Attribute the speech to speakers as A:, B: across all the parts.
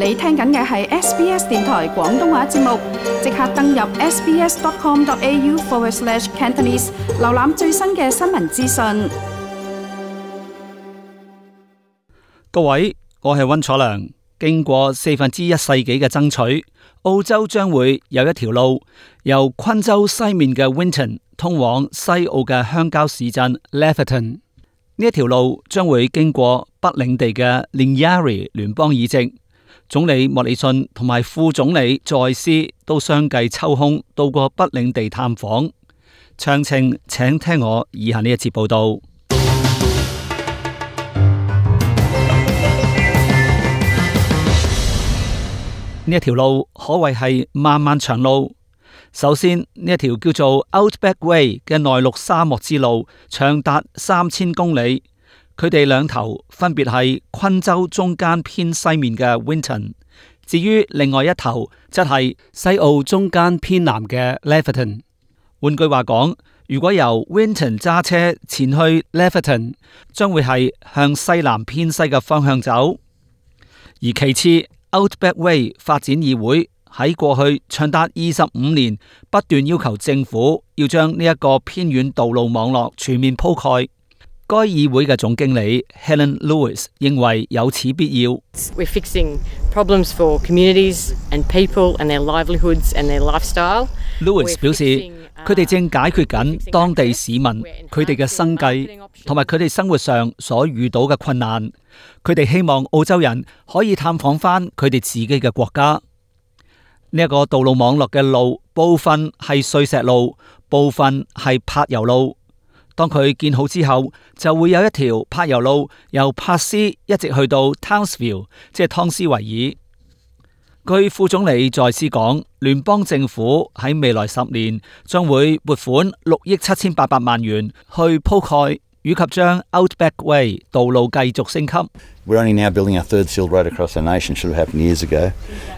A: 你聽緊嘅係 SBS 電台廣東話節目，即刻登入 sbs.com.au/Cantonese 瀏覽最新嘅新聞資訊。
B: 各位，我係溫楚良。經過1/4世紀嘅爭取，澳洲將會有一條路由昆州西面嘅 Winton 通往西澳嘅鄉郊市鎮 Laverton。呢一條路將會經過北領地嘅 Lingiari 聯邦議席。總理莫里遜同埋副總理在斯都相繼抽空到過北領地探訪。詳情請聽我以下呢一節報道。呢一條路可謂係漫漫長路。首先，呢一條叫做 Outback Way 嘅內陸沙漠之路，長達3000公里。佢哋兩頭分別係昆州中間偏西面嘅 Winton， 至於另外一頭則係西澳中間偏南嘅 Laverton。換句話講，如果由 Winton 揸車前去 Laverton， 將會係向西南偏西嘅方向走。而其次，Outback Way 發展議會喺過去長達25年不斷要求政府要將呢一個偏遠道路網絡全面鋪蓋。該議會嘅總經理 Helen Lewis 認為有此必要。
C: We're fixing problems for communities and people and their livelihoods and their lifestyle.
B: Lewis 表示，佢哋正解決緊當地市民佢哋嘅生計同埋佢哋生活上所遇到嘅困難。佢哋希望澳洲人可以探訪翻佢哋自己嘅國家。呢一個道路網絡嘅路，部分係碎石路，部分係柏油路。當佢建好之後，就會有一條柏油路由珀斯一直去到 Townsville， 即係湯斯維爾。據副總理在斯講，聯邦政府喺未來10年將會撥款6億7800萬元去鋪蓋，以及將 Outback Way 道路繼續升級。
D: We're only now building our third sealed road across our nation. Should have happened years ago.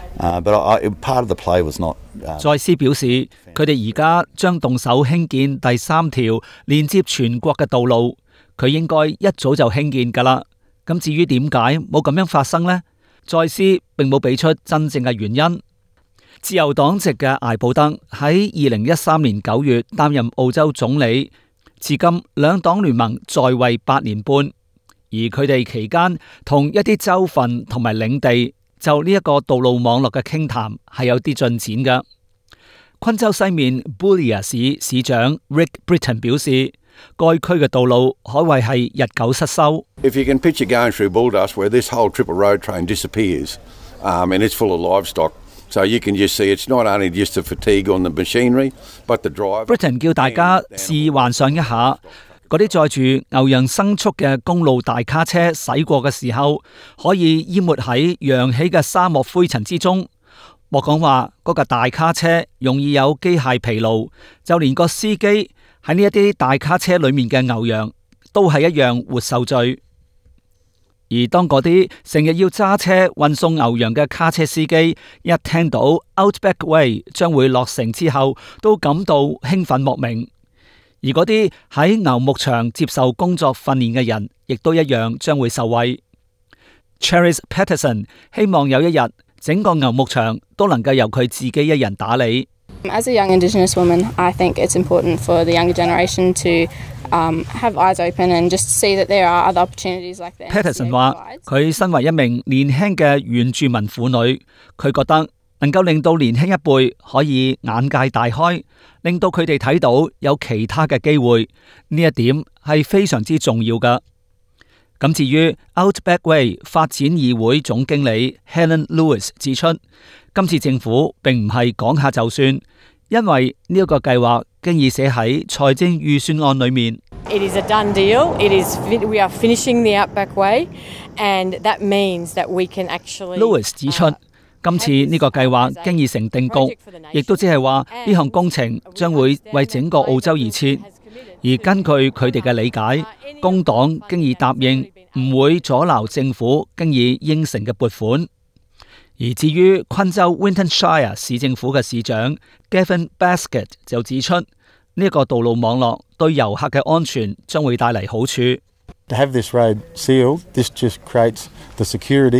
D: But part of the play was not.
B: 在斯表示，佢哋而家將動手興建第3條連接全國嘅道路，佢應該一早就興建㗎啦。咁至於點解冇咁樣發生呢？在斯並冇俾出真正嘅原因。自由黨籍嘅艾布德喺2013年9月擔任澳洲總理，至今兩黨聯盟在位8年半，而佢哋期間同一啲州份同埋領地就呢一個道路網絡嘅傾談係有啲進展嘅。昆州西面 Boulia 市市長 Rick Britton 表示，該區嘅道路可謂係日久失修。
E: If you can picture going through Bulldust where this whole triple road train disappears, and it's full of livestock, so you can just see it's not only just the fatigue on the machinery, but the driver.
B: Britton 叫大家試幻想一下，嗰啲載住牛羊牲畜嘅公路大卡車駛過嘅時候，可以淹沒喺揚起嘅沙漠灰塵之中。莫講話嗰架大卡車容易有機械疲勞，就連個司機喺呢一啲大卡車裏面嘅牛羊都係一樣活受罪。而當嗰啲成日要揸車運送牛羊嘅卡車司機一聽到 Outback Way 將會落成之後，都感到興奮莫名。而嗰啲喺牛牧場接受工作訓練嘅人，亦都一樣將會受惠。Charis Patterson 希望有一日整個牛牧場都能夠由佢自己一人打理。
F: As a young Indigenous woman, I think it's important for the younger generation to have eyes open and just see that there are other opportunities like that.
B: Patterson 話：佢身為一名年輕嘅原住民婦女，佢覺得能夠令到年輕一輩可以眼界大開，令到佢哋睇到有其他嘅機會，呢一點係非常之重要㗎。咁至於 Outback Way 發展議會總經理 Helen Lewis 指出，今次政府並唔係講下就算，因為呢一個計劃經已寫喺財政預算案裏面。
C: It is a done deal. We are finishing the Outback Way, and that means that we can actually.
B: Lewis 指出，今次呢個計劃經已成定局，亦都即係話呢項工程將會為整個澳洲而設。而根據佢哋嘅理解，工黨經已答應唔會阻撓政府經已應承嘅撥款。而至於昆州 Winton Shire 市政府嘅市長 Gavin Baskett 就指出，呢一個道路網絡對遊客嘅安全將會帶嚟好處。
G: To have this road sealed, this just creates the security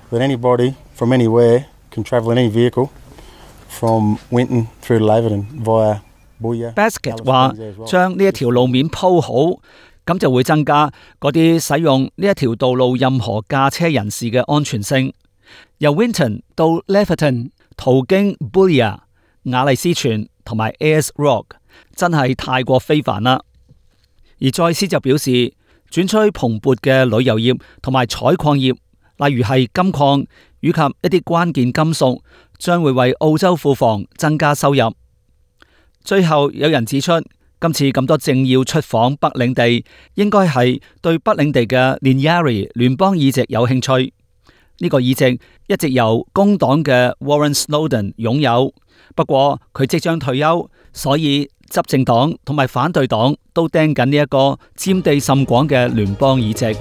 G: that anybody from anywhere can travel in any vehicle from Winton through to Laverton via Booyah.
B: Basket 話將呢一條路面鋪好，咁就會增加嗰啲使用呢一條道路任何駕車人士嘅安全性。由 Winton 到 Laverton 途經 Booyah、雅麗斯泉同埋 Ayers Rock， 真係太過非凡啦。而再斯就表示，轉趨蓬勃嘅旅遊業同埋採礦業，例如係金礦以及一啲關鍵金屬，將會為澳洲庫房增加收入。最後有人指出，今次咁多政要出訪北領地，應該係對北領地嘅 Linyari 聯邦議席有興趣。呢個議席一直由工黨嘅 Warren Snowden 擁有，不過佢即將退休，所以執政黨同埋反對黨都盯緊呢一個佔地甚廣嘅聯邦議席。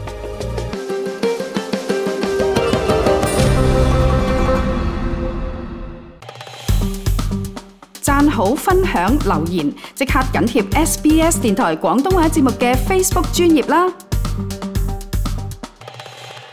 A: 讚好、分享、留言，即刻緊貼SBS 電台廣東話節目嘅 Facebook 專頁啦！